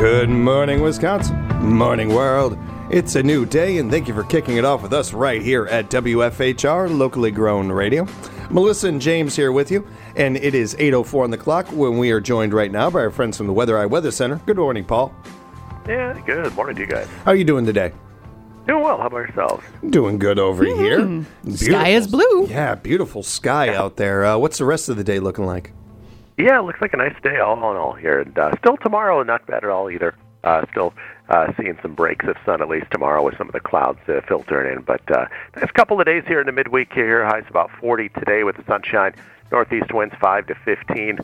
Good morning, Wisconsin. Morning, world. It's a new day, and thank you for kicking it off with us right here at WFHR, locally grown radio. Melissa and James here with you, and it is 8:04 on the clock when we are joined right now by our friends from the Weather Eye Weather Center. Good morning, Paul. Yeah, good morning to you guys. How are you doing today? Doing well. How about yourselves? Doing good over here. Sky is blue. Yeah, beautiful sky out there. What's the rest of the day looking like? Yeah, it looks like a nice day all in all here. And still tomorrow, not bad at all either. Still seeing some breaks of sun at least tomorrow with some of the clouds filtering in. But next couple of days here in the midweek here, highs about 40 today with the sunshine. Northeast winds 5 to 15.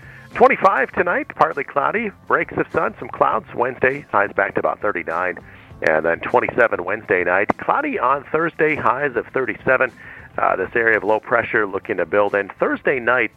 25 tonight, partly cloudy. Breaks of sun, some clouds. Wednesday, highs back to about 39. And then 27 Wednesday night. Cloudy on Thursday, highs of 37. This area of low pressure looking to build in Thursday night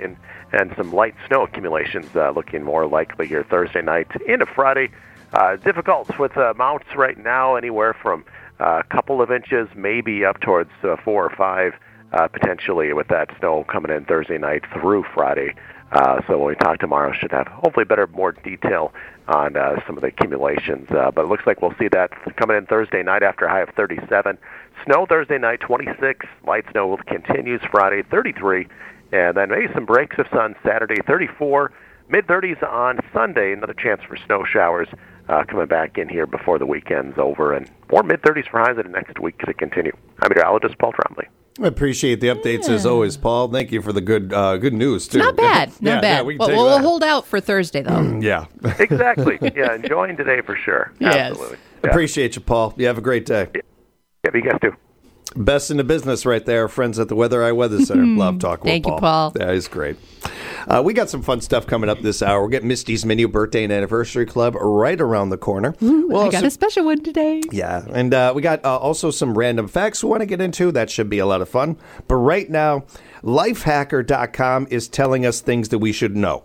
and some light snow accumulations looking more likely here Thursday night into Friday. Difficult with mounts right now, anywhere from a couple of inches, maybe up towards 4 or 5, potentially with that snow coming in Thursday night through Friday. So when we talk tomorrow, should have hopefully more detail on some of the accumulations. But it looks like we'll see that coming in Thursday night after a high of 37. Snow Thursday night, 26. Light snow continues Friday, 33. And then maybe some breaks of sun Saturday, 34. Mid-30s on Sunday. Another chance for snow showers coming back in here before the weekend's over. And more mid-30s for highs in the next week to continue. I'm meteorologist Paul Trombley. I appreciate the updates as always, Paul. Thank you for the good news, too. Not bad. Not bad. Yeah, we'll hold out for Thursday, though. Yeah. Exactly. Yeah, enjoying today for sure. Yes. Absolutely. Yeah. Appreciate you, Paul. You have a great day. Yeah, you guys do. Best in the business right there, friends at the Weather Eye Weather Center. Love talking with Thank Paul. you, Paul. Yeah, he's great. We got some fun stuff coming up this hour. We'll get Misty's Menu Birthday and Anniversary Club right around the corner. I got a special one today. Yeah, and we got also some random facts we want to get into. That should be a lot of fun. But right now, lifehacker.com is telling us things that we should know.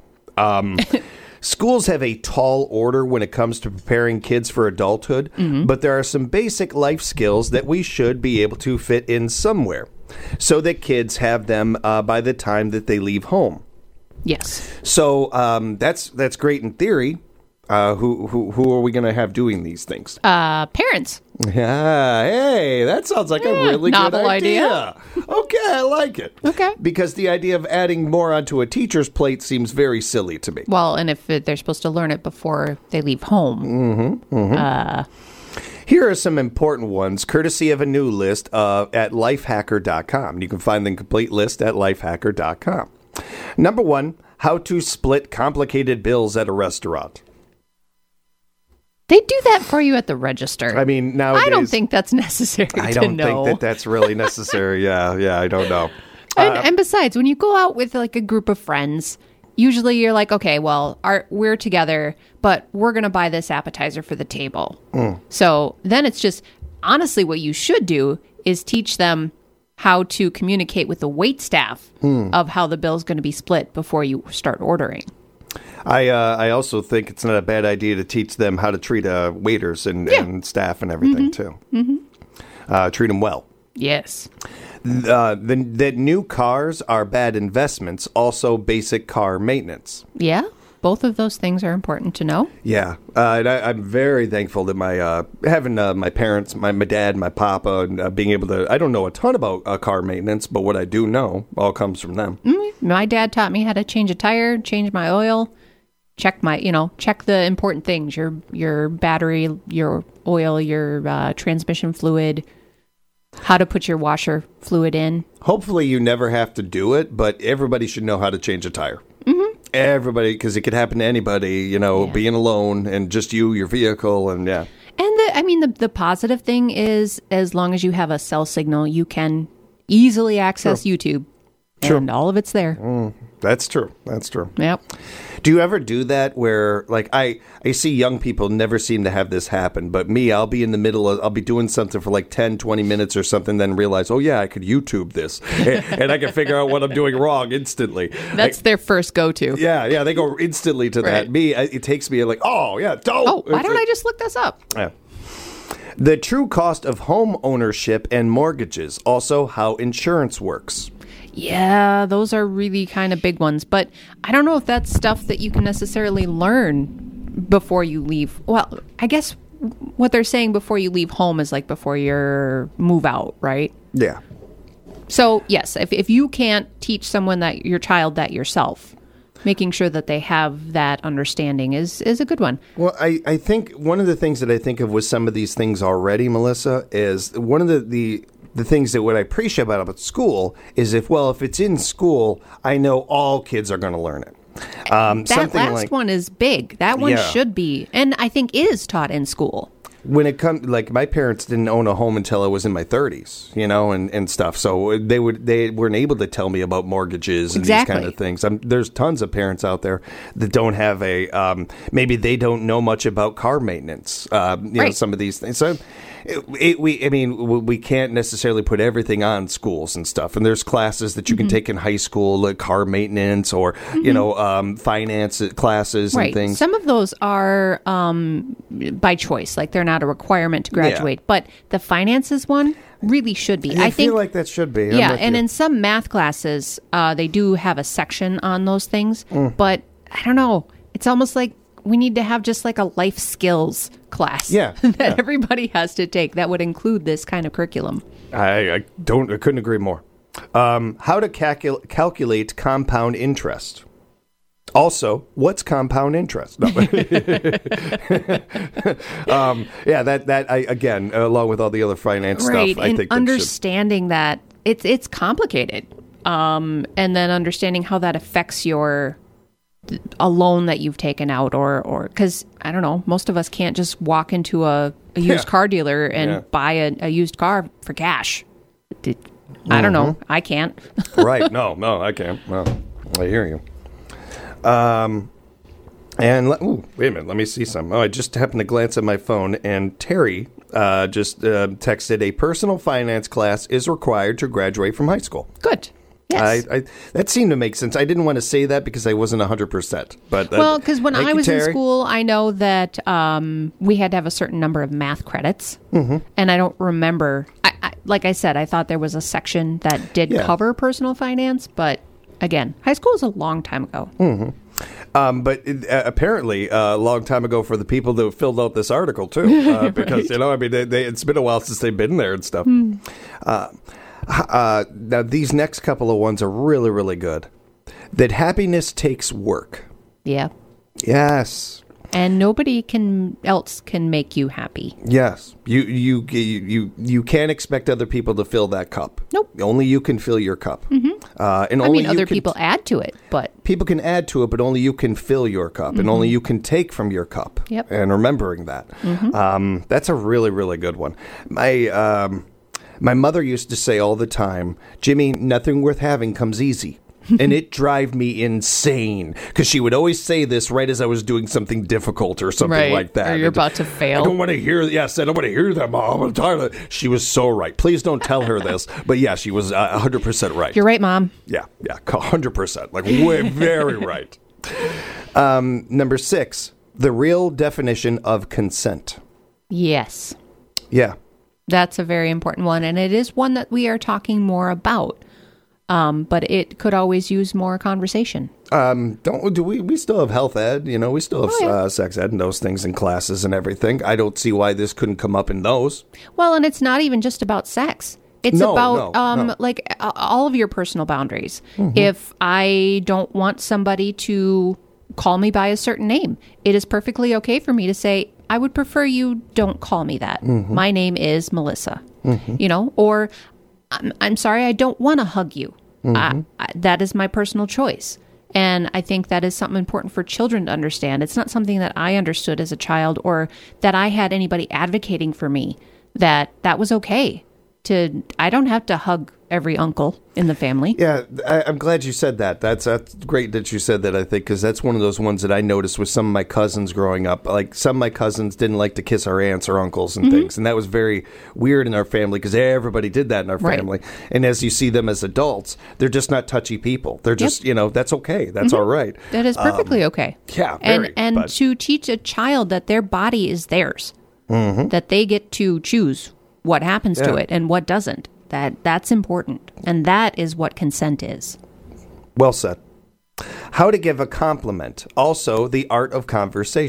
Schools have a tall order when it comes to preparing kids for adulthood, but there are some basic life skills that we should be able to fit in somewhere so that kids have them by the time that they leave home. Yes. So that's great in theory. Who are we going to have doing these things? Parents. Yeah, hey, that sounds like a really good novel idea. Okay, I like it. Okay. Because the idea of adding more onto a teacher's plate seems very silly to me. Well, and if they're supposed to learn it before they leave home. Here are some important ones, courtesy of a new list at lifehacker.com. You can find the complete list at lifehacker.com. Number 1, how to split complicated bills at a restaurant. They do that for you at the register. I mean, nowadays... I don't think that's necessary I to don't know. think that's really necessary. Yeah, I don't know. And besides, when you go out with like a group of friends, usually you're like, okay, well, we're together, but we're going to buy this appetizer for the table. So then it's just, honestly, what you should do is teach them how to communicate with the wait staff of how the bill's going to be split before you start ordering. I also think it's not a bad idea to teach them how to treat waiters and staff and everything, too. Treat them well. Yes. That new cars are bad investments, also basic car maintenance. Yeah. Both of those things are important to know. Yeah. And I'm very thankful that having my parents, my dad, my papa, and being able to, I don't know a ton about car maintenance, but what I do know all comes from them. My dad taught me how to change a tire, change my oil, check the important things, your battery, your oil, your transmission fluid, how to put your washer fluid in. Hopefully you never have to do it, but everybody should know how to change a tire. Everybody, because it could happen to anybody, being alone and just your vehicle, and yeah. And the positive thing is, as long as you have a cell signal, you can easily access YouTube. And all of it's there. That's true. Yep. Do you ever do that where, like, I see young people never seem to have this happen, but me, I'll be in the middle of, I'll be doing something for like 10, 20 minutes or something, then realize, oh yeah, I could YouTube this. and I can figure out what I'm doing wrong instantly. That's their first go-to. Yeah, they go instantly to that. Me, it takes me like, oh yeah, don't. Oh, why don't I just look this up? Yeah. The true cost of home ownership and mortgages, also how insurance works. Yeah, those are really kind of big ones, but I don't know if that's stuff that you can necessarily learn before you leave. Well, I guess what they're saying before you leave home is like before you move out, right? Yeah. So, yes, if you can't teach someone that your child that yourself, making sure that they have that understanding is a good one. Well, I think one of the things that I think of with some of these things already, Melissa, is one of the things that what I appreciate about school is if it's in school, I know all kids are going to learn it. That last one is big. That one should be, and I think is taught in school. When it comes, like my parents didn't own a home until I was in my 30s, and stuff. So they weren't able to tell me about mortgages and these kind of things. There's tons of parents out there that don't have maybe they don't know much about car maintenance. Right. Some of these things. So we can't necessarily put everything on schools and stuff. And there's classes that you can take in high school, like car maintenance or finance classes and things. Some of those are by choice, like they're not a requirement to graduate. Yeah. But the finances one really should be. I feel like that should be. Yeah, and in some math classes, they do have a section on those things. But I don't know. It's almost like we need to have just like a life skills class that everybody has to take that would include this kind of curriculum. I couldn't agree more. How to calculate compound interest. Also, what's compound interest? No. Again, along with all the other finance stuff, I think understanding that it's complicated, and then understanding how that affects a loan that you've taken out, or because I don't know, most of us can't just walk into a used car dealer and buy a used car for cash. I don't know. I can't. Right? No, I can't. Well, I hear you. Wait a minute. Let me see something. I just happened to glance at my phone, and Terry just texted, a personal finance class is required to graduate from high school. Good. Yes. That seemed to make sense. I didn't want to say that because I wasn't 100%. But because when I was in school, I know that we had to have a certain number of math credits, and I don't remember. Like I said, I thought there was a section that did cover personal finance, but again, high school is a long time ago. But apparently a long time ago for the people that filled out this article, too. Because, it's been a while since they've been there and stuff. Now, these next couple of ones are really, really good. That happiness takes work. Yeah. Yes. And nobody else can make you happy. Yes. You can't expect other people to fill that cup. Nope. Only you can fill your cup. Other people add to it, but... People can add to it, but only you can fill your cup, and only you can take from your cup. Yep. And remembering that. That's a really, really good one. My mother used to say all the time, Jimmy, nothing worth having comes easy. And it drive me insane because she would always say this right as I was doing something difficult or something like that. Or you're about to fail. I don't want to hear that, Mom. I'm tired of it. She was so right. Please don't tell her this. But yeah, she was 100% right. You're right, Mom. Yeah, 100%. Like, very right. Number 6, the real definition of consent. Yes. Yeah. That's a very important one, and it is one that we are talking more about. But it could always use more conversation. We still have health ed, we still have sex ed and those things in classes and everything. I don't see why this couldn't come up in those. Well, and it's not even just about sex. It's about all of your personal boundaries. If I don't want somebody to call me by a certain name, it is perfectly okay for me to say, I would prefer you don't call me that. My name is Melissa, or I'm sorry, I don't want to hug you. That is my personal choice. And I think that is something important for children to understand. It's not something that I understood as a child or that I had anybody advocating for me that was okay. I don't have to hug every uncle in the family. Yeah, I'm glad you said that. That's great that you said that, I think, because that's one of those ones that I noticed with some of my cousins growing up. Like, some of my cousins didn't like to kiss our aunts or uncles and things, and that was very weird in our family because everybody did that in our family. And as you see them as adults, they're just not touchy people. They're just, that's okay. That's all right. That is perfectly okay. Yeah, and to teach a child that their body is theirs, that they get to choose what happens to it and what doesn't. That's important. And that is what consent is. Well said. How to give a compliment. Also, the art of conversation.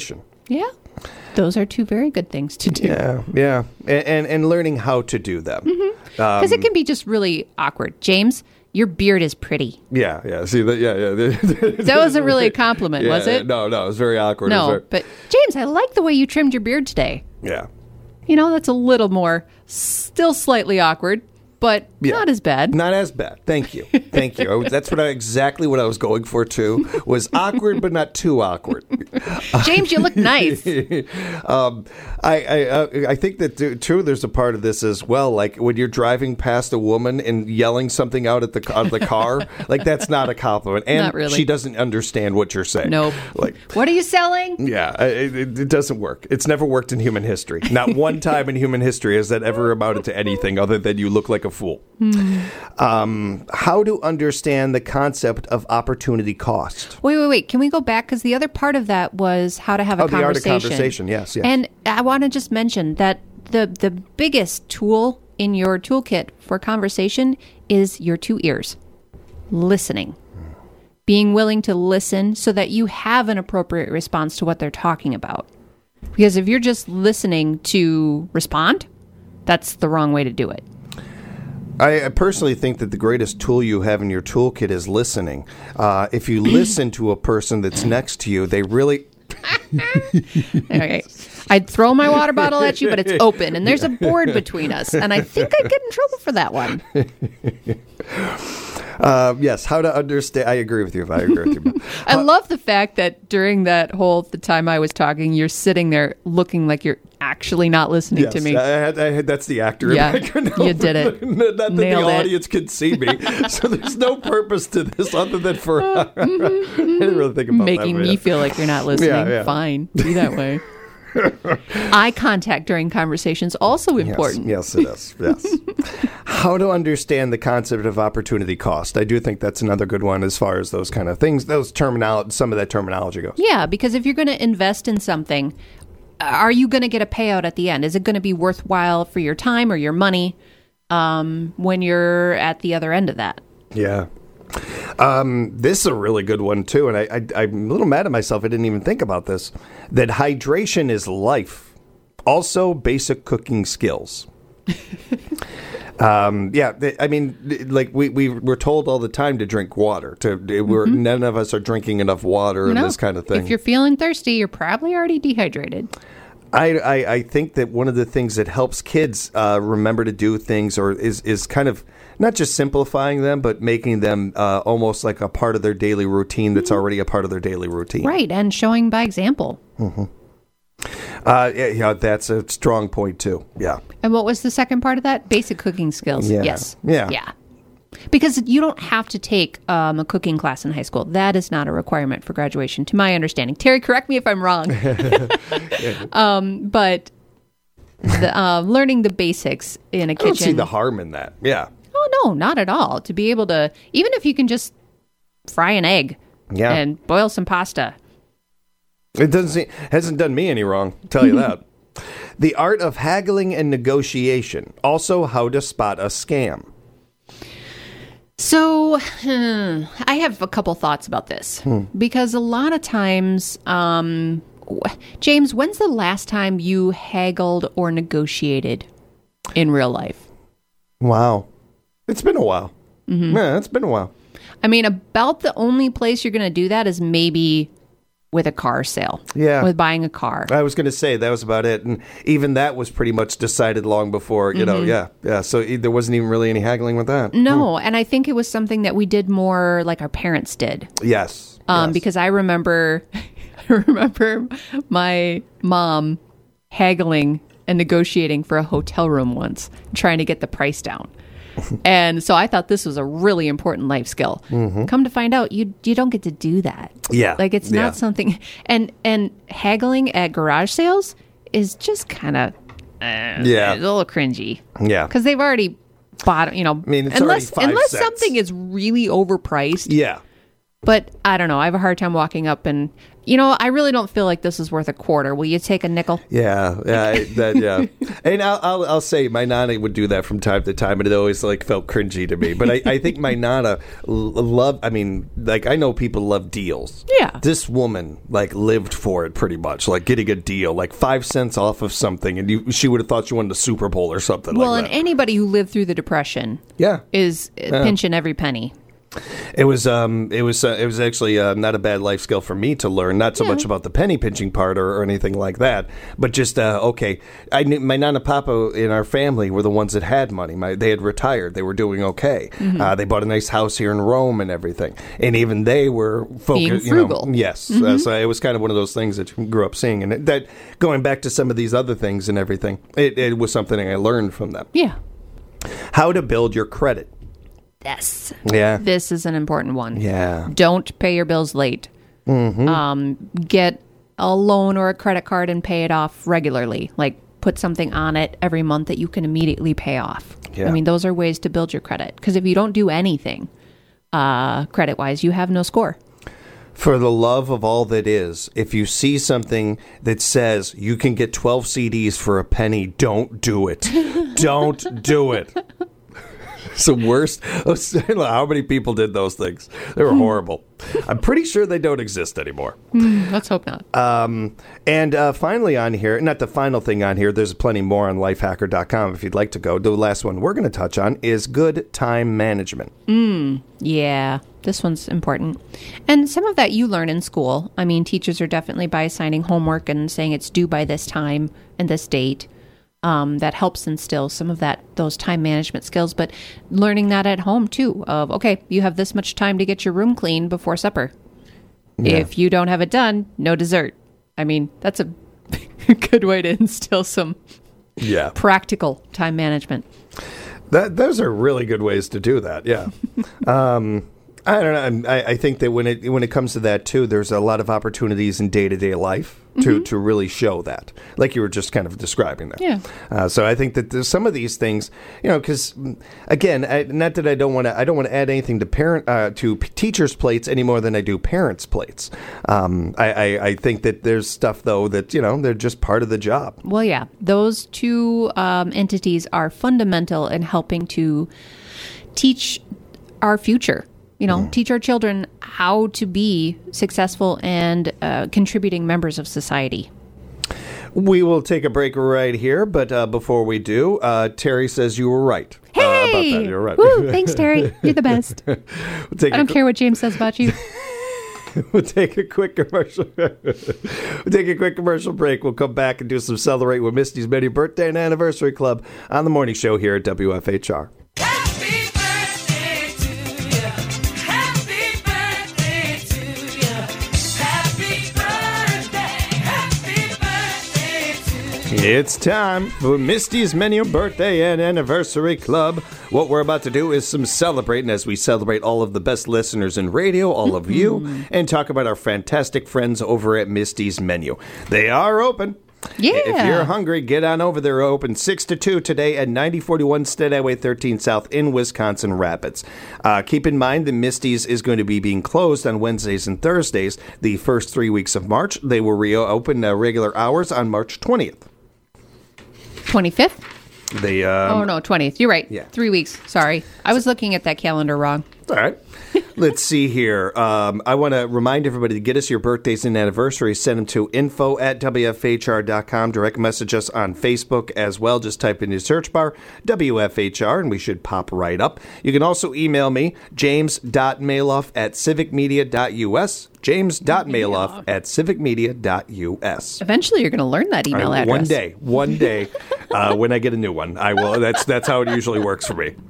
Yeah. Those are two very good things to do. Yeah. And learning how to do them. Because it can be just really awkward. James, your beard is pretty. Yeah. See that? Yeah. That wasn't really a compliment, was it? No, it was very awkward. No, but James, I like the way you trimmed your beard today. Yeah. That's a little more, still slightly awkward, but not as bad. Not as bad. Thank you. That's exactly what I was going for too. Was awkward, but not too awkward. James, you look nice. I think that too. There's a part of this as well. Like when you're driving past a woman and yelling something out of the car, like that's not a compliment, and not really. She doesn't understand what you're saying. Nope. Like, what are you selling? Yeah, it doesn't work. It's never worked in human history. Not one time in human history has that ever amounted to anything other than you look like a fool. How to understand the concept of opportunity cost. Wait. Can we go back? Because the other part of that was how to have a conversation. The art of conversation, yes. And I want to just mention that the biggest tool in your toolkit for conversation is your two ears. Listening. Being willing to listen so that you have an appropriate response to what they're talking about. Because if you're just listening to respond, that's the wrong way to do it. I personally think that the greatest tool you have in your toolkit is listening. If you listen to a person that's next to you, they really... Okay. I'd throw my water bottle at you, but it's open, and there's a board between us, and I think I'd get in trouble for that one. Yes, how to understand. I agree with you. I love the fact that during the time I was talking, you're sitting there looking like you're actually not listening to me. That's the actor. Yeah, you did it. Not that Nailed the audience can see me, so there's no purpose to this other than for I didn't really think about making me feel like you're not listening. Yeah. Fine, be that way. Eye contact during conversations also important. Yes, it is. Yes. How to understand the concept of opportunity cost. I do think that's another good one as far as those kind of things, some of that terminology goes. Yeah, because if you're going to invest in something, are you going to get a payout at the end? Is it going to be worthwhile for your time or your money when you're at the other end of that? Yeah. This is a really good one, too, and I'm a little mad at myself. I didn't even think about this. That hydration is life. Also, basic cooking skills. We're told all the time to drink water. None of us are drinking enough water and this kind of thing. If you're feeling thirsty, you're probably already dehydrated. I think that one of the things that helps kids remember to do things is kind of not just simplifying them, but making them almost like a part of their daily routine that's already a part of their daily routine. Right, and showing by example. Mm-hmm. That's a strong point, too. Yeah. And what was the second part of that? Basic cooking skills. Yeah. Yes. Yeah. Because you don't have to take a cooking class in high school. That is not a requirement for graduation, to my understanding. Terry, correct me if I'm wrong. But learning the basics in a kitchen. I don't see the harm in that. Yeah. Oh, no, not at all. To be able to, even if you can just fry an egg and boil some pasta. It hasn't done me any wrong, I'll tell you that. The art of haggling and negotiation. Also, how to spot a scam. So, I have a couple thoughts about this. Because a lot of times, James, when's the last time you haggled or negotiated in real life? Wow. It's been a while. Mm-hmm. Yeah, it's been a while. I mean, about the only place you're going to do that is maybe with a car sale. Yeah. With buying a car. I was going to say that was about it. And even that was pretty much decided long before, you know, yeah. So there wasn't even really any haggling with that. No. And I think it was something that we did more like our parents did. Yes. Because I remember my mom haggling and negotiating for a hotel room once, trying to get the price down. And so I thought this was a really important life skill. Mm-hmm. Come to find out, you don't get to do that. Yeah. Like it's not something. And haggling at garage sales is just kind of a little cringy. Yeah. Because they've already bought, you know. I mean, it's unless already 5 cents. Something is really overpriced. Yeah. But I don't know. I have a hard time walking up and, you know, I really don't feel like this is worth a quarter. Will you take a nickel? Yeah. And I'll say my nana would do that from time to time, and it always like felt cringy to me. But I think my nana loved. I mean, like I know people love deals. Yeah. This woman like lived for it pretty much, like getting a deal, like 5 cents off of something, and she would have thought she won the Super Bowl or something. Well, like and that. anybody who lived through the Depression, is pinching every penny. It was actually not a bad life skill for me to learn. Not so much about the penny pinching part or anything like that, but just okay. I knew my nana papa in our family were the ones that had money. They had retired. They were doing okay. They bought a nice house here in Rome and everything, and even they were focused. Being frugal. Yes, so it was kind of one of those things that you grew up seeing, and that going back to some of these other things and everything, it was something I learned from them. Yeah. How to build your credit. Yes. Yeah. This is an important one. Yeah. Don't pay your bills late. Get a loan or a credit card and pay it off regularly. Like put something on it every month that you can immediately pay off. Yeah. I mean, those are ways to build your credit. Because if you don't do anything credit-wise, you have no score. For the love of all that is, if you see something that says you can get 12 CDs for a penny, don't do it. Don't do it. It's the worst. How many people did those things? They were horrible. I'm pretty sure they don't exist anymore. Let's hope not. And finally on here, not the final thing on here, there's plenty more on lifehacker.com if you'd like to go. The last one we're going to touch on is good time management. Yeah, this one's important. And some of that you learn in school. I mean, teachers are definitely by assigning homework and saying it's due by this time and this date. That helps instill some of those time management skills, but learning that at home too of, okay, you have this much time to get your room clean before supper. Yeah. If you don't have it done, no dessert. I mean, that's a good way to instill some practical time management. Those are really good ways to do that. Yeah. I don't know. I think that when it comes to that too, there's a lot of opportunities in day-to-day life to really show that, like you were just kind of describing that. Yeah. So I think that there's some of these things, because again, not that I don't want to add anything to teachers' plates any more than I do parents' plates. I think that there's stuff though that they're just part of the job. Well, yeah, those two entities are fundamental in helping to teach our future. Teach our children how to be successful and contributing members of society. We will take a break right here, but before we do, Terry says you were right. Hey! About that. You're right. Woo! Thanks, Terry. You're the best. I don't care what James says about you. We'll take a quick commercial. Break. We'll come back and do some Celebrate with Misty's Many Birthday and Anniversary Club on the morning show here at WFHR. It's time for Misty's Menu Birthday and Anniversary Club. What we're about to do is some celebrating as we celebrate all of the best listeners in radio, all of you, and talk about our fantastic friends over at Misty's Menu. They are open. Yeah. If you're hungry, get on over. They're open 6 to 2 today at 9041 State Highway 13 South in Wisconsin Rapids. Keep in mind that Misty's is going to be being closed on Wednesdays and Thursdays the first 3 weeks of March. They will reopen regular hours on March 20th. 25th? Oh, no, 20th. You're right. Yeah. 3 weeks. Sorry. I was looking at that calendar wrong. All right. Let's see here. I want to remind everybody to get us your birthdays and anniversaries. Send them to info@wfhr.com. Direct message us on Facebook as well. Just type in your search bar, WFHR, and we should pop right up. You can also email me, james.maloff@civicmedia.us. james.maloff@civicmedia.us. Eventually, you're going to learn that email address. One day, when I get a new one, I will. That's how it usually works for me.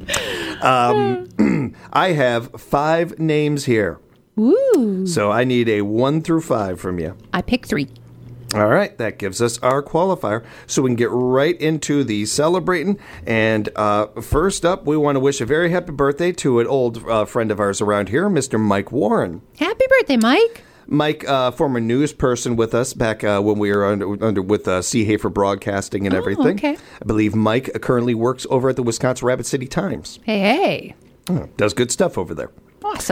I have 5 names here. Woo! So I need a 1 through 5 from you. I picked 3. All right, that gives us our qualifier, so we can get right into the celebrating. And first up, we want to wish a very happy birthday to an old friend of ours around here, Mr. Mike Warren. Happy birthday, Mike. Mike, former news person with us back when we were under with C. Hafer Broadcasting and everything. Okay. I believe Mike currently works over at the Wisconsin Rapid City Times. Hey. Does good stuff over there. Awesome.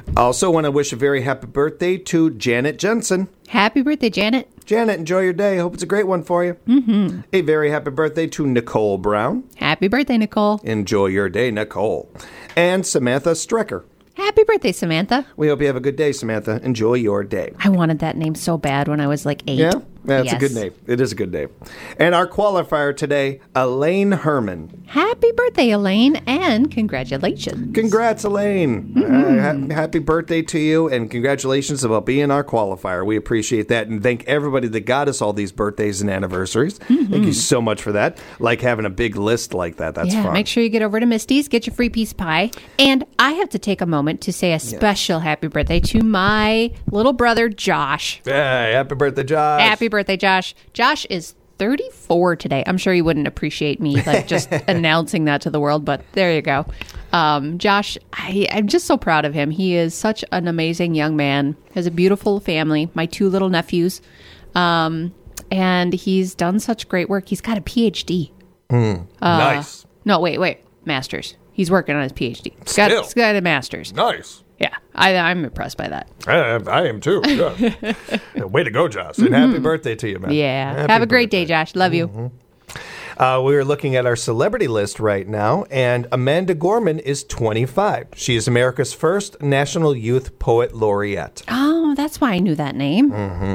Also want to wish a very happy birthday to Janet Jensen. Happy birthday, Janet. Janet, enjoy your day. Hope it's a great one for you. Mm-hmm. A very happy birthday to Nicole Brown. Happy birthday, Nicole. Enjoy your day, Nicole. And Samantha Strecker. Happy birthday, Samantha. We hope you have a good day, Samantha. Enjoy your day. I wanted that name so bad when I was like 8. Yeah? That's Yes. a good name. It is a good name. And our qualifier today, Elaine Herman. Happy birthday, Elaine, and congratulations. Congrats, Elaine. Happy birthday to you, and congratulations about being our qualifier. We appreciate that, and thank everybody that got us all these birthdays and anniversaries. Thank you so much for that. Like having a big list like that. That's fun. Make sure you get over to Misty's, get your free piece of pie. And I have to take a moment to say a special happy birthday to my little brother, Josh. Hey, happy birthday, Josh. Happy birthday, Josh. Josh is 34 today. I'm sure you wouldn't appreciate me like just announcing that to the world, but there you go. Josh, I'm just so proud of him. He is such an amazing young man. Has a beautiful family, my 2 little nephews, and he's done such great work. He's got a PhD. Nice. No, wait, master's. He's working on his PhD. He's got a master's. Nice. Yeah, I'm impressed by that. I am too. Yeah. Way to go, Josh. And happy birthday to you, man. Yeah. Happy Have a great birthday. day, Josh. Love you. We are looking at our celebrity list right now, and Amanda Gorman is 25. She is America's first National Youth Poet Laureate. Oh, that's why I knew that name.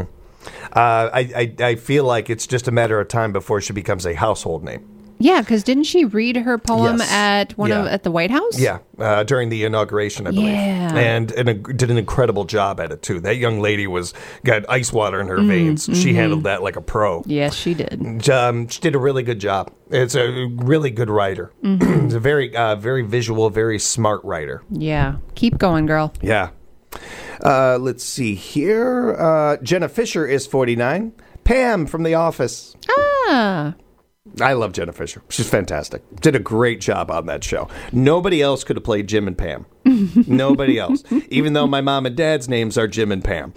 I feel like it's just a matter of time before she becomes a household name. Yeah, because didn't she read her poem Yes. at Yeah. at the White House? Yeah, during the inauguration, I believe. Yeah. And did an incredible job at it, too. That young lady got ice water in her veins. She handled that like a pro. Yes, she did. She did a really good job. It's a really good writer. It's a very, very visual, very smart writer. Yeah. Keep going, girl. Yeah. Let's see here. Jenna Fisher is 49. Pam from The Office. Ah. I love Jenna Fisher. She's fantastic. Did a great job on that show. Nobody else could have played Jim and Pam. Nobody else. Even though my mom and dad's names are Jim and Pam.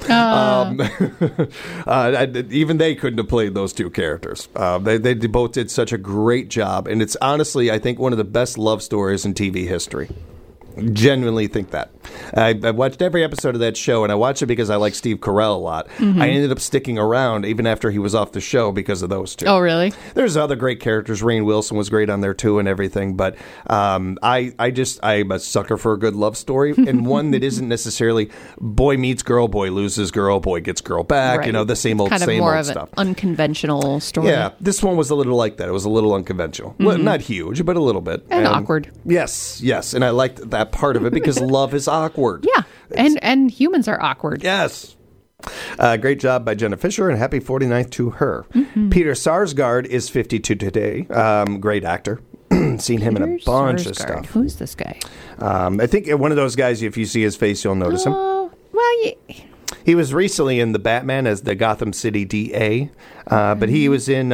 Even they couldn't have played those 2 characters. They both did such a great job. And it's honestly, I think, one of the best love stories in TV history. Genuinely think that. I watched every episode of that show, and I watched it because I like Steve Carell a lot. I ended up sticking around even after he was off the show because of those 2. Oh, really? There's other great characters. Rainn Wilson was great on there too, and everything. But I'm a sucker for a good love story, and one that isn't necessarily boy meets girl, boy loses girl, boy gets girl back. Right. You know, the same old kind of same more old of stuff. an unconventional story. Yeah, this one was a little like that. It was a little unconventional. Well, not huge, but a little bit. And awkward. Yes, and I liked that part of it because love is awkward. Yeah. And humans are awkward. Yes. Great job by Jenna Fisher, and happy 49th to her. Peter Sarsgaard is 52 today. Great actor. Seen him in a bunch of Sarsgaard. stuff. Who's this guy? I think one of those guys, if you see his face, you'll notice him. Oh, well, He was recently in the Batman as the Gotham City DA, but he was in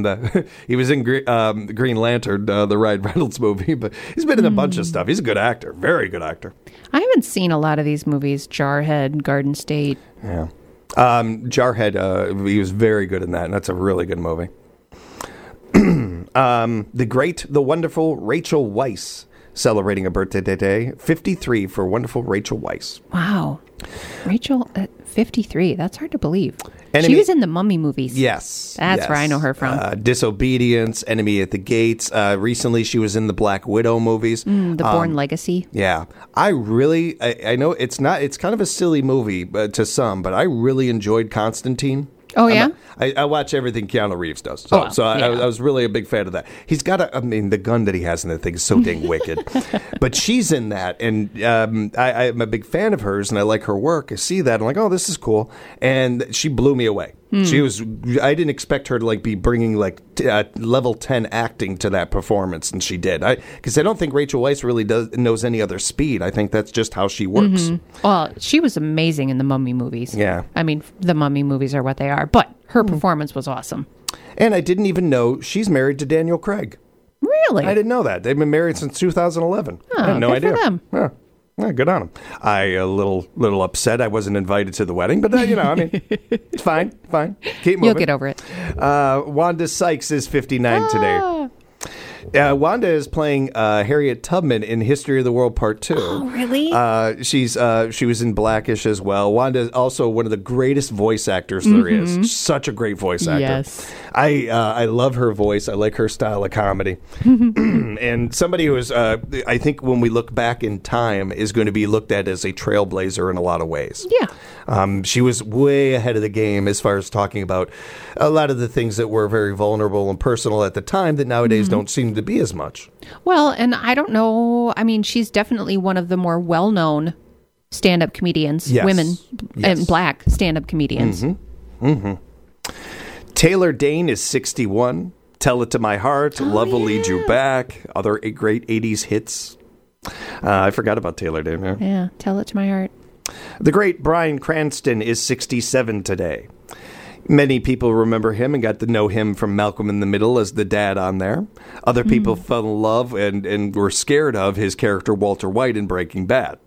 Green Lantern, the Ryan Reynolds movie. But he's been in a bunch of stuff. He's a good actor, very good actor. I haven't seen a lot of these movies. Jarhead, Garden State. Yeah, Jarhead. He was very good in that, and that's a really good movie. The great, the wonderful Rachel Weisz celebrating a birthday today. 53 for wonderful Rachel Weisz. Wow. Rachel at 53. That's hard to believe. Enemy- She was in the Mummy movies. Yes. That's where I know her from. Disobedience, Enemy at the Gates. Recently, she was in the Black Widow movies. The Bourne Legacy. Yeah. I know it's kind of a silly movie to some, but I really enjoyed Constantine. Oh, yeah? I watch everything Keanu Reeves does. Oh, I yeah. was really a big fan of that. He's got the gun that he has in the thing is so dang wicked. But she's in that, and I'm a big fan of hers, and I like her work. I see that, I'm like, oh, this is cool. And she blew me away. I didn't expect her to be bringing level 10 acting to that performance, and she did. Because I don't think Rachel Weisz really knows any other speed. I think that's just how she works. Well, she was amazing in the Mummy movies. Yeah. I mean, the Mummy movies are what they are, but her performance was awesome. And I didn't even know she's married to Daniel Craig. Really? I didn't know that. They've been married since 2011. Oh, I had no good idea. for them. Yeah, good on them. I a little upset I wasn't invited to the wedding, but it's fine. Keep moving. You'll get over it. Wanda Sykes is 59 today. Wanda is playing Harriet Tubman in History of the World Part 2. Oh, really? She was in Blackish as well. Wanda is also one of the greatest voice actors there is. Such a great voice actor. Yes. I love her voice. I like her style of comedy. And somebody who is, I think when we look back in time, is going to be looked at as a trailblazer in a lot of ways. Yeah. She was way ahead of the game as far as talking about a lot of the things that were very vulnerable and personal at the time that nowadays don't seem to be as much. Well, and I don't know. I mean, she's definitely one of the more well-known stand-up comedians, Yes. women and black stand-up comedians. Taylor Dane is 61. Tell It to My Heart. Love Will Lead You Back. Other great 80s hits. I forgot about Taylor Dane. Yeah. Yeah, Tell It to My Heart. The great Bryan Cranston is 67 today. Many people remember him and got to know him from Malcolm in the Middle as the dad on there. Other people fell in love and were scared of his character Walter White in Breaking Bad.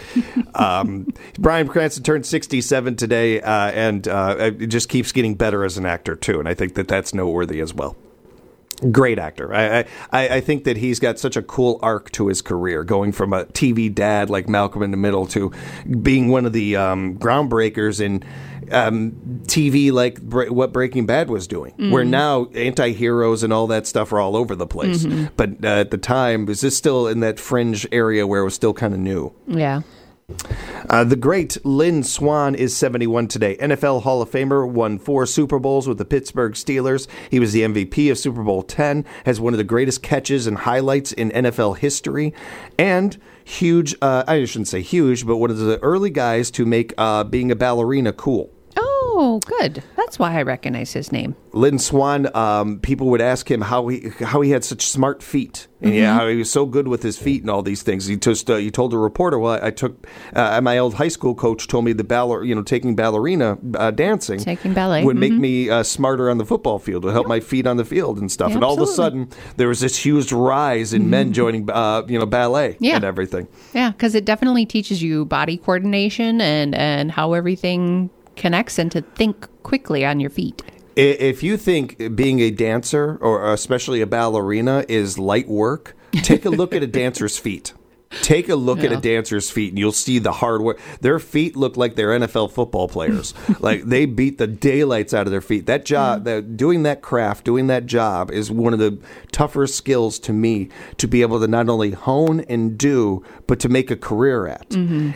Bryan Cranston turned 67 today and it just keeps getting better as an actor, too. And I think that that's noteworthy as well. Great actor. I think that he's got such a cool arc to his career, going from a TV dad like Malcolm in the Middle to being one of the groundbreakers in TV like what Breaking Bad was doing, where now anti-heroes and all that stuff are all over the place. But at the time, was this still in that fringe area where it was still kind of new? Yeah. The great Lynn Swann is 71 today. NFL Hall of Famer, won 4 Super Bowls with the Pittsburgh Steelers. He was the MVP of Super Bowl X, has one of the greatest catches and highlights in NFL history, and huge, I shouldn't say huge, but one of the early guys to make being a ballerina cool. Oh, good. That's why I recognize his name. Lynn Swann, people would ask him how he had such smart feet, and how he was so good with his feet and all these things. He told a reporter, "Well, I took my old high school coach told me the taking ballerina dancing, Taking ballet would make me smarter on the football field, would help my feet on the field and stuff." Yeah, and all of a absolutely. sudden, there was this huge rise in men joining ballet and everything. Yeah, because it definitely teaches you body coordination and how everything connects and to think quickly on your feet. If you think being a dancer, or especially a ballerina, is light work, take a look at a dancer's feet. Take a look at a dancer's feet, and you'll see the hard work. Their feet look like they're NFL football players. Like, they beat the daylights out of their feet. That job, doing that craft, doing that job is one of the tougher skills to me, to be able to not only hone and do, but to make a career at.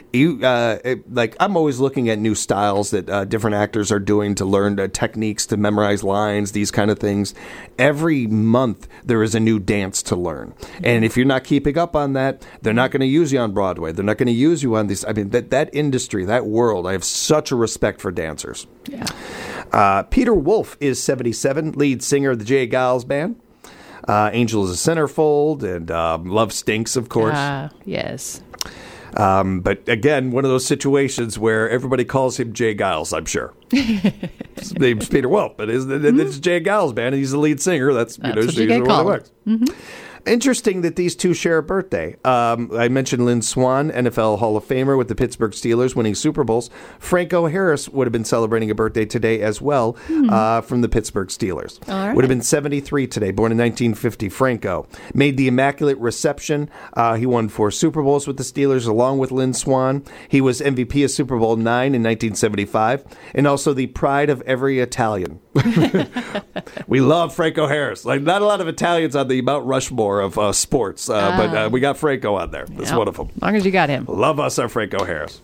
I'm always looking at new styles that different actors are doing to learn techniques to memorize lines, these kind of things. Every month, there is a new dance to learn. And if you're not keeping up on that, they're not going to use you on Broadway. They're not going to use you on these. I mean, that industry, that world, I have such a respect for dancers. Yeah. Peter Wolf is 77, lead singer of the Jay Giles Band. Angel is a Centerfold, and Love Stinks, of course. Yes. But again, one of those situations where everybody calls him Jay Giles, I'm sure. His name's Peter Wolf, but it's Jay Giles Band, and he's the lead singer. That's what you get called. Interesting that these two share a birthday. I mentioned Lynn Swann, NFL Hall of Famer with the Pittsburgh Steelers, winning Super Bowls. Franco Harris would have been celebrating a birthday today as well, from the Pittsburgh Steelers. All right. Would have been 73 today, born in 1950. Franco made the Immaculate Reception. He won 4 Super Bowls with the Steelers, along with Lynn Swann. He was MVP of Super Bowl IX in 1975, and also the pride of every Italian. We love Franco Harris. Like, not a lot of Italians on the Mount Rushmore of sports, but we got Franco on there. That's one of them. As long as you got him. Love us our Franco Harris.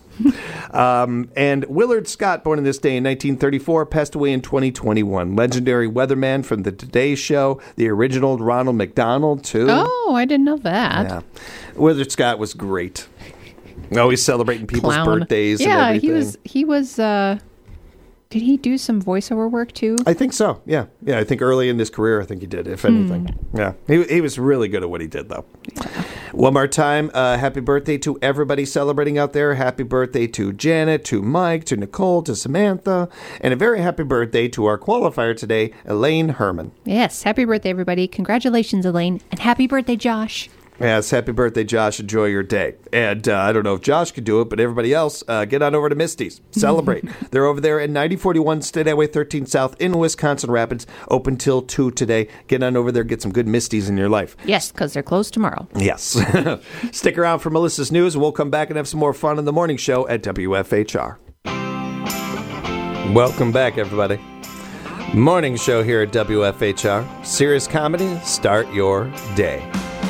And Willard Scott, born in this day in 1934, passed away in 2021. Legendary weatherman from the Today Show, the original Ronald McDonald, too. Oh, I didn't know that. Yeah. Willard Scott was great. Always celebrating people's birthdays and everything. He was did he do some voiceover work too? I think so. Yeah. I think early in his career, I think he did, if anything. Yeah. He was really good at what he did, though. Yeah. One more time, happy birthday to everybody celebrating out there. Happy birthday to Janet, to Mike, to Nicole, to Samantha, and a very happy birthday to our qualifier today, Elaine Herman. Yes. Happy birthday, everybody. Congratulations, Elaine. And happy birthday, Josh. Yes, happy birthday, Josh. Enjoy your day. And I don't know if Josh could do it, but everybody else, get on over to Misty's. Celebrate. They're over there at 9041 State Highway 13 South in Wisconsin Rapids. Open till 2 today. Get on over there. Get some good Misty's in your life. Yes, because they're closed tomorrow. Yes. Stick around for Melissa's News. We'll come back and have some more fun in the morning show at WFHR. Welcome back, everybody. Morning show here at WFHR. Serious comedy. Start your day.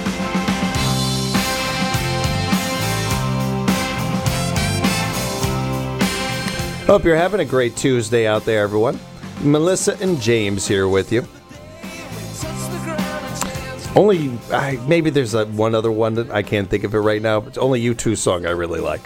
Hope you're having a great Tuesday out there, everyone. Melissa and James here with you. Only, maybe there's one other one that I can't think of it right now. It's only U2 song I really like.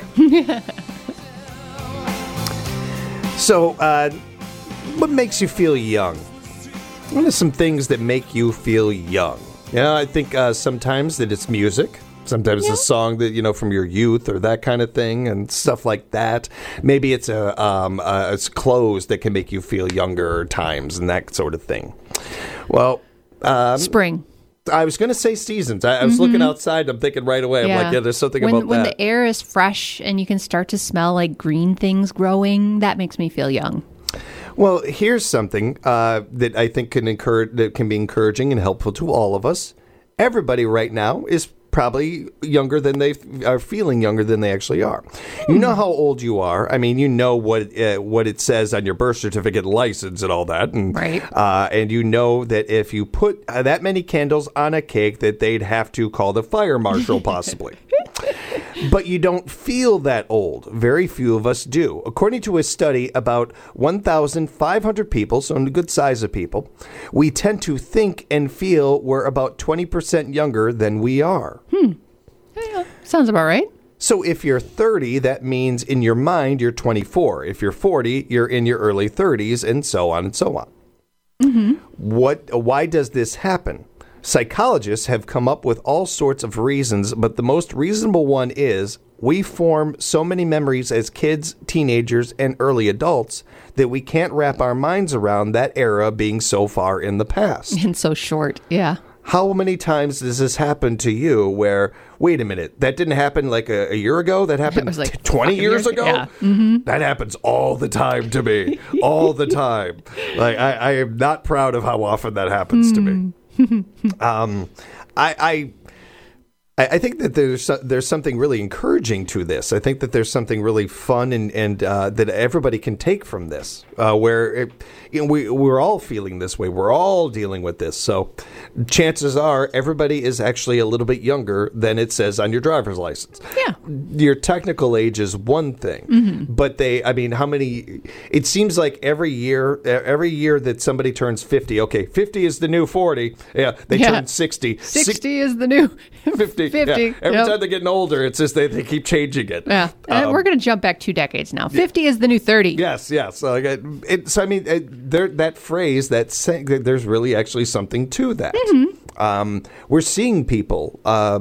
So, what makes you feel young? What are some things that make you feel young? Yeah, I think sometimes that it's music. Sometimes it's a song that, from your youth or that kind of thing and stuff like that. Maybe it's it's clothes that can make you feel younger times and that sort of thing. Well, spring. I was going to say seasons. I was looking outside. I'm thinking right away. I'm like, there's something about that. When the air is fresh and you can start to smell like green things growing, that makes me feel young. Well, here's something that I think can be encouraging and helpful to all of us. Everybody right now is probably younger than they are, feeling younger than they actually are. You know how old you are. I mean, you know what it says on your birth certificate, license, and all that. And, right. And you know that if you put that many candles on a cake, that they'd have to call the fire marshal, possibly. But you don't feel that old. Very few of us do. According to a study, about 1,500 people, so a good size of people, we tend to think and feel we're about 20% younger than we are. Yeah, sounds about right. So if you're 30, that means in your mind you're 24. If you're 40, you're in your early 30s, and so on and so on. Why does this happen? Psychologists have come up with all sorts of reasons, but the most reasonable one is we form so many memories as kids, teenagers, and early adults that we can't wrap our minds around that era being so far in the past. And so short, yeah. How many times does this happen to you where, wait a minute, that didn't happen like a year ago? That happened like 20 years ago? Yeah. That happens all the time to me. All the time. Like I am not proud of how often that happens to me. I think that there's something really encouraging to this. I think that there's something really fun and that everybody can take from this. Where we're all feeling this way. We're all dealing with this. So chances are everybody is actually a little bit younger than it says on your driver's license. Yeah. Your technical age is one thing, but how many? It seems like every year that somebody turns 50. Okay, 50 is the new 40. Yeah, they turn 60. 60 is the new 50. Yeah. Every time they're getting older, it's just they keep changing it. Yeah, we're going to jump back 2 decades now. 50 is the new 30. Yes. So that phrase, that saying, there's really actually something to that. We're seeing people.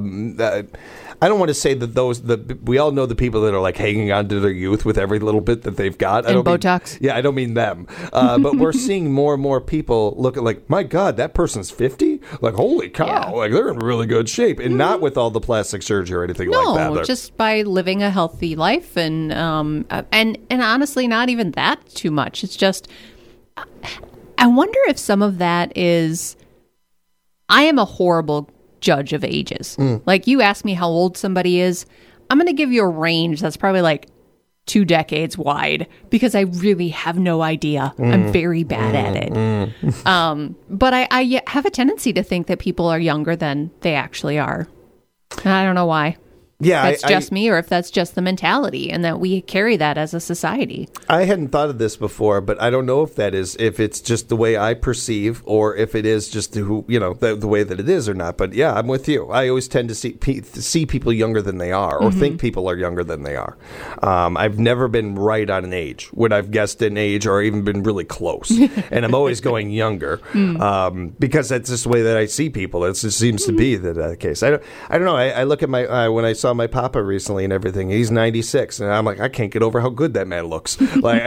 I don't want to say that we all know the people that are like hanging on to their youth with every little bit that they've got. And Botox. I don't mean them. But we're seeing more and more people look at like, my God, that person's 50? Like, holy cow. Yeah. Like, they're in really good shape. And not with all the plastic surgery or anything like that. No, just by living a healthy life and honestly, not even that too much. It's just, I wonder if some of that is, I am a horrible judge of ages. Like, you ask me how old somebody is, I'm going to give you a range that's probably like 2 decades wide because I really have no idea. I'm very bad at it. But I have a tendency to think that people are younger than they actually are. I don't know why. Yeah, that's just me, or if that's just the mentality, and that we carry that as a society. I hadn't thought of this before, but I don't know if it's just the way I perceive, or if it is just the way that it is or not. But yeah, I'm with you. I always tend to see people younger than they are, or think people are younger than they are. I've never been right on an age when I've guessed an age, or even been really close, and I'm always going younger because that's just the way that I see people. It just seems to be the case. I don't know. I look at when I saw my papa recently and everything. He's 96, and I'm like, I can't get over how good that man looks. Like,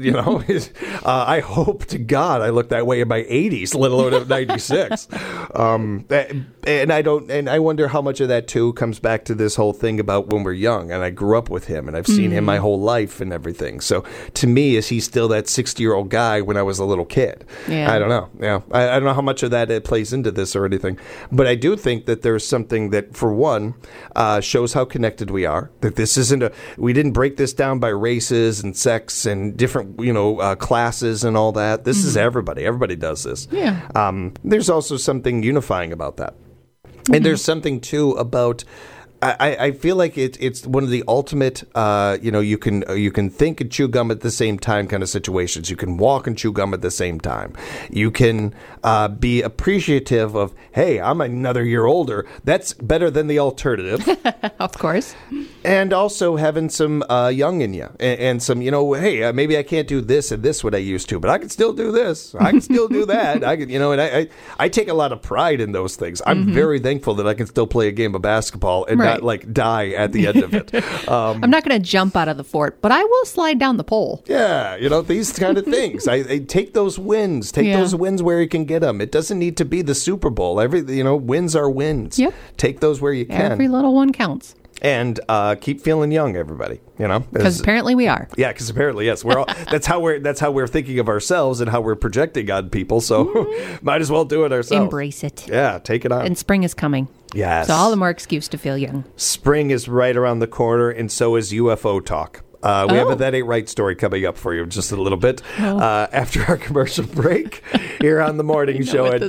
I hope to God I look that way in my 80s, let alone at 96. And I wonder how much of that too comes back to this whole thing about when we're young, and I grew up with him and I've seen him my whole life and everything. So to me, is he still that 60-year-old guy when I was a little kid? Yeah. I don't know. Yeah. I don't know how much of that it plays into this or anything, but I do think that there's something that, for one, shows how connected we are, that this isn't we didn't break this down by races and sex and different, classes and all that. This is everybody. Everybody does this. Yeah. There's also something unifying about that. And there's something, too, about... I feel like it's one of the ultimate, you can think and chew gum at the same time kind of situations. You can walk and chew gum at the same time. You can be appreciative of, hey, I'm another year older. That's better than the alternative. Of course. And also having some young in you and some, hey, maybe I can't do this and this what I used to, but I can still do this. I can still do that. I can, and I take a lot of pride in those things. I'm very thankful that I can still play a game of basketball and not die at the end of it. I'm not going to jump out of the fort, but I will slide down the pole. Yeah, these kind of things. I take those wins. Take those wins where you can get them. It doesn't need to be the Super Bowl. Wins are wins. Yep. Take those where you can. Every little one counts. And keep feeling young, everybody. Because apparently we are. Yeah, because apparently, yes, we're all. That's how we're thinking of ourselves and how we're projecting on people. So might as well do it ourselves. Embrace it. Yeah, take it on. And spring is coming. Yes. So all the more excuse to feel young. Spring is right around the corner, and so is UFO talk. We have a That Ain't Right story coming up for you in just a little bit after our commercial break here on the morning show at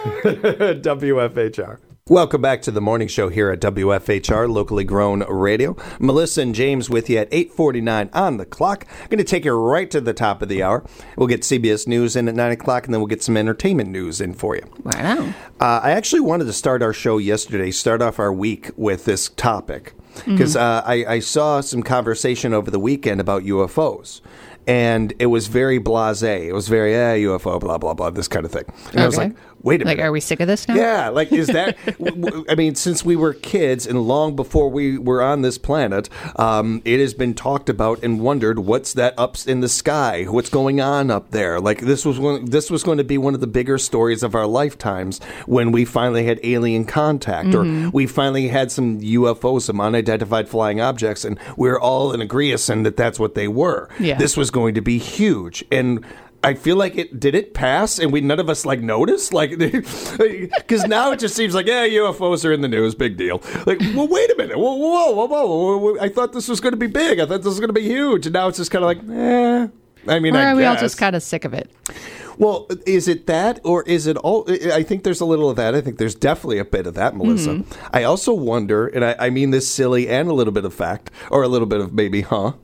WFHR. Welcome back to the morning show here at WFHR, locally grown radio. Melissa and James with you at 8:49 on the clock. Going to take you right to the top of the hour. We'll get CBS News in at 9 o'clock, and then we'll get some entertainment news in for you. Right on. I actually wanted to start our show yesterday, start off our week with this topic, because I saw some conversation over the weekend about UFOs. And it was very blasé. It was very, UFO, blah, blah, blah, this kind of thing. And I was like, wait a minute. Like, are we sick of this now? Yeah, is that... since we were kids and long before we were on this planet, it has been talked about and wondered, what's that up in the sky? What's going on up there? This was going to be one of the bigger stories of our lifetimes when we finally had alien contact, or we finally had some UFOs, some unidentified flying objects, and we're all in agreement that that's what they were. Yeah. This was going to be huge. And I feel like it pass, and none of us noticed, because now it just seems like, UFOs are in the news, big deal. Well, wait a minute, whoa, I thought this was going to be big, I thought this was going to be huge, and now it's just kind of like, or are we all just kind of sick of it? Well, is it that, or is it all? I think there's a little of that. I think there's definitely a bit of that, Melissa. I also wonder, and I mean this silly and a little bit of fact, or a little bit of maybe,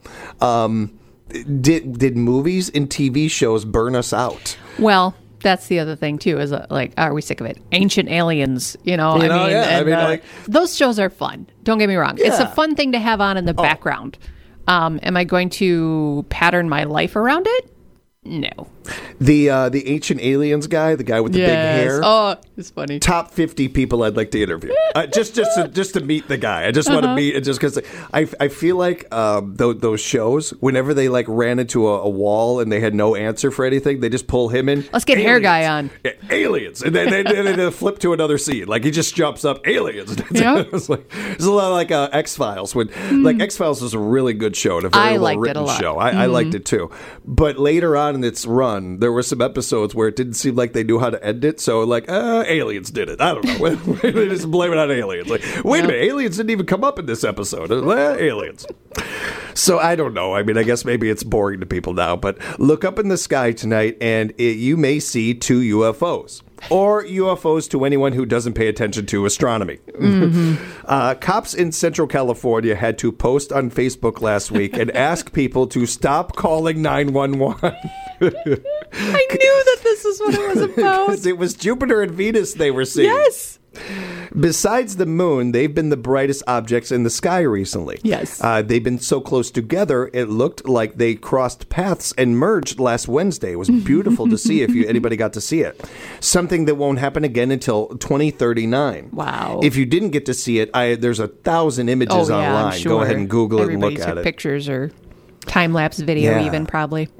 Did movies and TV shows burn us out? Well, that's the other thing too. Is are we sick of it? Ancient Aliens, those shows are fun. Don't get me wrong; it's a fun thing to have on in the background. Am I going to pattern my life around it? No. The Ancient Aliens guy, the guy with the big hair. Oh, it's funny. Top 50 people I'd like to interview. Just to meet the guy. I just want to meet, and just because I feel like those shows, whenever they ran into a wall and they had no answer for anything, they just pull him in. Let's get Hair Guy on. Yeah, aliens, and then they flip to another scene. He just jumps up, aliens. Yep. It's a lot like X-Files. When X-Files was a really good show and a very well written show. I liked it too. But later on in its run, there were some episodes where it didn't seem like they knew how to end it, so aliens did it. I don't know. They just blame it on aliens. Wait a minute, aliens didn't even come up in this episode. Aliens. So I don't know. I guess maybe it's boring to people now, but look up in the sky tonight and you may see 2 UFOs. Or UFOs to anyone who doesn't pay attention to astronomy. Cops in Central California had to post on Facebook last week and ask people to stop calling 911. I knew that this is what it was about. Because it was Jupiter and Venus they were seeing. Yes. Besides the moon, they've been the brightest objects in the sky recently. Yes. They've been so close together, it looked like they crossed paths and merged last Wednesday. It was beautiful to see if anybody got to see it. Something that won't happen again until 2039. Wow. If you didn't get to see it, there's 1,000 images online. I'm sure. Go ahead and Google it and look Everybody at took it. Pictures or time-lapse video even, probably.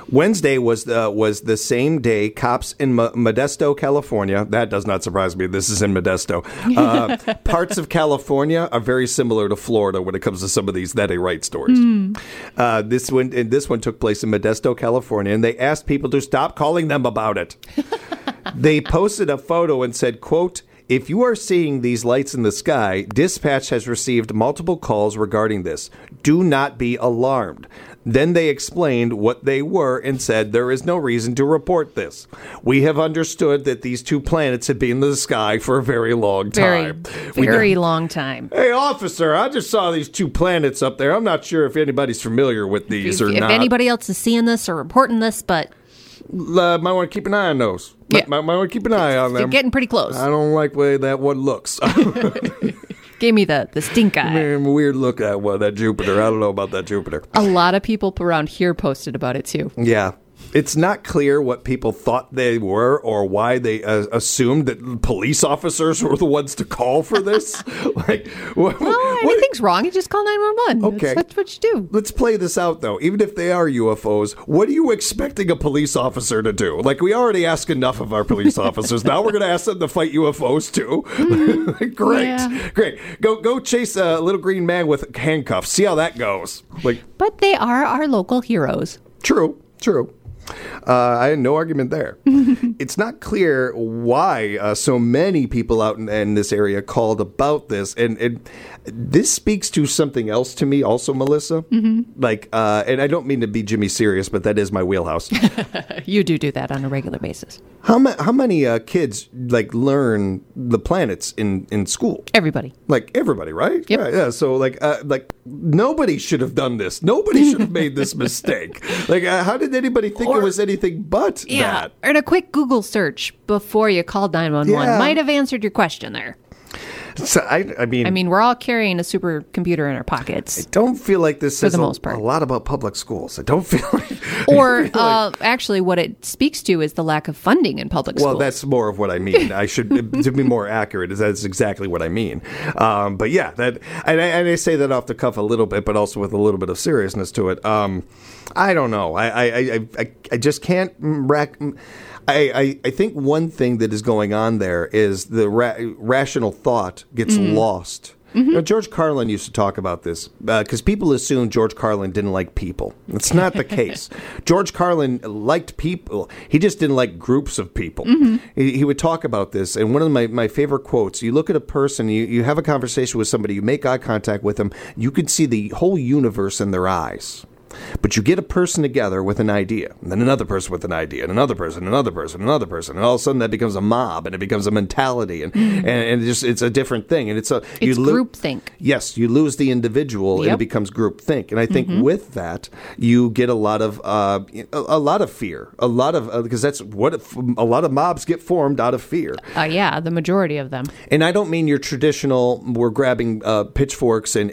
Wednesday was the same day cops in Modesto, California. That does not surprise me. This is in Modesto. Parts of California are very similar to Florida when it comes to some of these that ain't right stories. This one took place in Modesto, California, and they asked people to stop calling them about it. They posted a photo and said, quote, "If you are seeing these lights in the sky, dispatch has received multiple calls regarding this. Do not be alarmed." Then they explained what they were and said, "There is no reason to report this. We have understood that these two planets have been in the sky for a very long time." Very long time. Hey, officer, I just saw these two planets up there. I'm not sure if anybody's familiar with these or not. If anybody else is seeing this or reporting this, but... might want to keep an eye on those. Yeah. Might want to keep an eye on them. You're getting pretty close. I don't like the way that one looks. Gave me the stink eye. Man, weird look at one, that Jupiter. I don't know about that Jupiter. A lot of people around here posted about it too. Yeah. It's not clear what people thought they were or why they assumed that police officers were the ones to call for this. Anything's wrong, you just call 911. Okay. That's what you do. Let's play this out, though. Even if they are UFOs, what are you expecting a police officer to do? Like, we already ask enough of our police officers. Now we're going to ask them to fight UFOs, too? Great. Yeah. Great. Go chase a little green man with handcuffs. See how that goes. But they are our local heroes. True. I had no argument there. It's not clear why so many people out in this area called about this. And this speaks to something else to me also, Melissa. Mm-hmm. And I don't mean to be Jimmy serious, but that is my wheelhouse. You do that on a regular basis. How many kids learn the planets in school? Everybody. Everybody, right? Yep. Yeah. So nobody should have done this. Nobody should have made this mistake. How did anybody think it was anything but that? And a quick Google search before you called 911 might have answered your question there. So I mean, we're all carrying a supercomputer in our pockets. I don't feel like this says the most part. A lot about public schools. I don't feel like... Or actually what it speaks to is the lack of funding in public schools. Well, that's more of what I mean. I should, to be more accurate, that's exactly what I mean. But yeah, and I say that off the cuff a little bit, but also with a little bit of seriousness to it. I don't know. I just can't rack... I think one thing that is going on there is the rational thought gets lost. Mm-hmm. Now, George Carlin used to talk about this because people assume George Carlin didn't like people. It's not the case. George Carlin liked people. He just didn't like groups of people. Mm-hmm. He would talk about this. And one of my favorite quotes, you look at a person, you have a conversation with somebody, you make eye contact with them, you can see the whole universe in their eyes. But you get a person together with an idea, and then another person with an idea, and another person, another person, another person, and all of a sudden that becomes a mob, and it becomes a mentality, and it's a different thing, and it's groupthink. Yes, you lose the individual, and it becomes groupthink, and I think with that you get a lot of fear, because that's what a lot of mobs get formed out of fear. The majority of them. And I don't mean your traditional. We're grabbing pitchforks and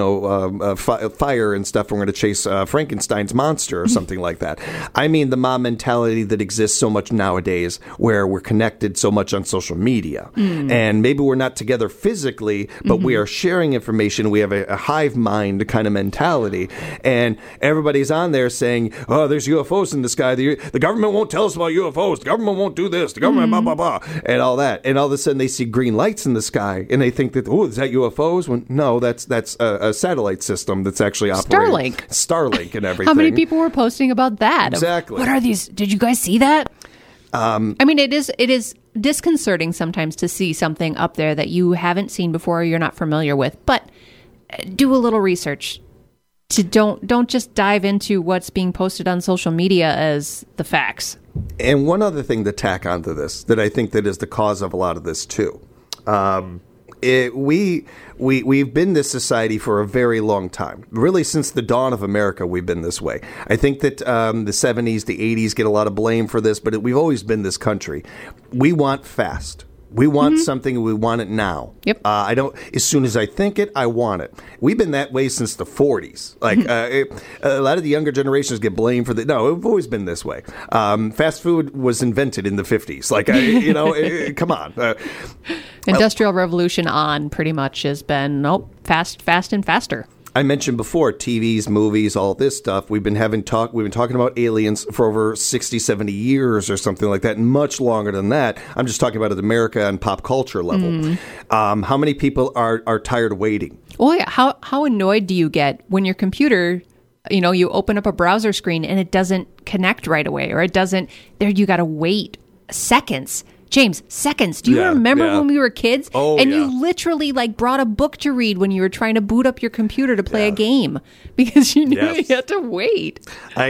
fire and stuff. We're going to chase Frankenstein's monster or something like that. I mean the mob mentality that exists so much nowadays where we're connected so much on social media. And maybe we're not together physically, but we are sharing information. We have a hive mind kind of mentality. And everybody's on there saying, oh, there's UFOs in the sky. The government won't tell us about UFOs. The government won't do this. The government blah, blah, blah, and all that. And all of a sudden they see green lights in the sky and they think that, oh, is that UFOs? Well, no, that's a satellite system that's actually operating. Starlink and everything. How many people were posting about that? Exactly. What are these? Did you guys see that? It is disconcerting sometimes to see something up there that you haven't seen before or you're not familiar with. But do a little research. Don't just dive into what's being posted on social media as the facts. And one other thing to tack onto this that I think that is the cause of a lot of this too. We've been this society for a very long time. Really, since the dawn of America, we've been this way. I think that the 70s, the 80s get a lot of blame for this, but we've always been this country. We want fast. We want something, we want it now. Yep. I don't. As soon as I think it, I want it. We've been that way since the 40s. A lot of the younger generations get blamed for that. No, we've always been this way. Fast food was invented in the 50s. Come on. Industrial Revolution on pretty much has been fast and faster. I mentioned before, TVs, movies, all this stuff. We've been talking about aliens for over 60, 70 years or something like that, and much longer than that. I'm just talking about at America and pop culture level. How many people are tired of waiting? Oh yeah. How annoyed do you get when your computer, you open up a browser screen and it doesn't connect right away, or it doesn't, you got to wait seconds. James, seconds. Do you remember when we were kids? Oh, and you literally brought a book to read when you were trying to boot up your computer to play a game because you knew you had to wait.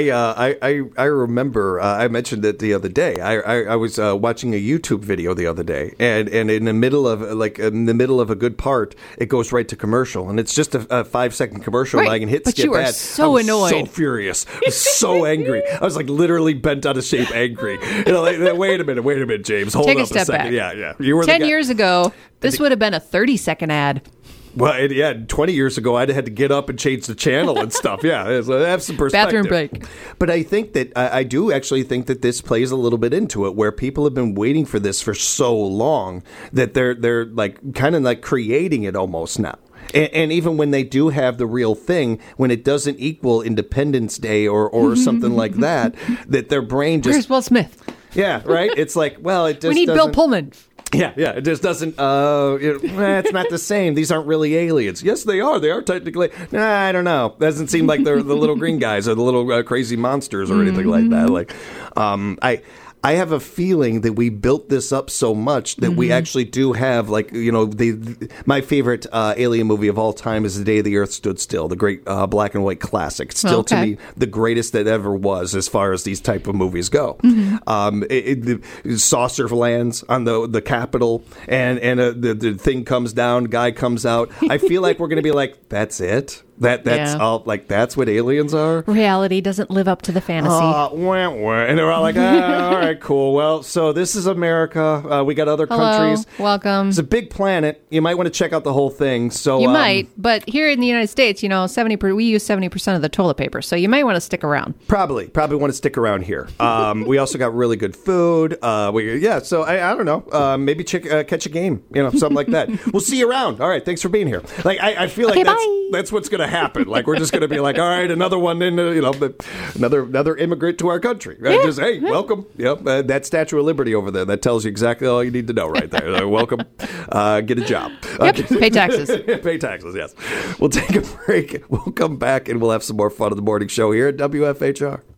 I remember I mentioned it the other day. I was watching a YouTube video the other day, and in the middle of a good part, it goes right to commercial, and it's just a 5-second commercial. Right. And I can hit but skip you were ad. so annoyed, so furious, so angry. I was literally bent out of shape, angry. Wait a minute, James. Hold Take up a step second. back. Yeah. You were 10 years ago, this would have been a 30-second ad. Well, 20 years ago, I'd had to get up and change the channel and stuff. Yeah, so have some perspective. Bathroom break. But I think that I do actually think that this plays a little bit into it, where people have been waiting for this for so long that they're kind of creating it almost now. And even when they do have the real thing, when it doesn't equal Independence Day or something like that, that their brain just... Where's Will Smith? Yeah, right? It's it just we need Bill Pullman. Yeah, it just doesn't, it's not the same. These aren't really aliens. Yes, they are. They are technically. I don't know. Doesn't seem like they're the little green guys or the little crazy monsters or anything like that. I have a feeling that we built this up so much that we actually do have, my favorite alien movie of all time is The Day the Earth Stood Still, the great black and white classic. It's still, to me, the greatest that ever was as far as these type of movies go. The saucer lands on the Capitol, and the thing comes down, guy comes out. I feel like we're going to be like, that's it? That's all, that's what aliens are? Reality doesn't live up to the fantasy. And they're all like, all right, cool. Well, so this is America. We got other countries. Welcome. It's a big planet. You might want to check out the whole thing. So you might, but here in the United States, we use 70% of the toilet paper, so you might want to stick around. Probably want to stick around here. We also got really good food. So I don't know. Maybe catch a game, something like that. We'll see you around. All right, thanks for being here. I feel like that's what's going to happen. We're just going to be like, all right, another one in, another immigrant to our country. Just, hey, welcome. That Statue of Liberty over there, that tells you exactly all you need to know right there. Welcome. Get a job. Pay taxes. Pay taxes, yes. We'll take a break. We'll come back and we'll have some more fun in the morning show here at WFHR.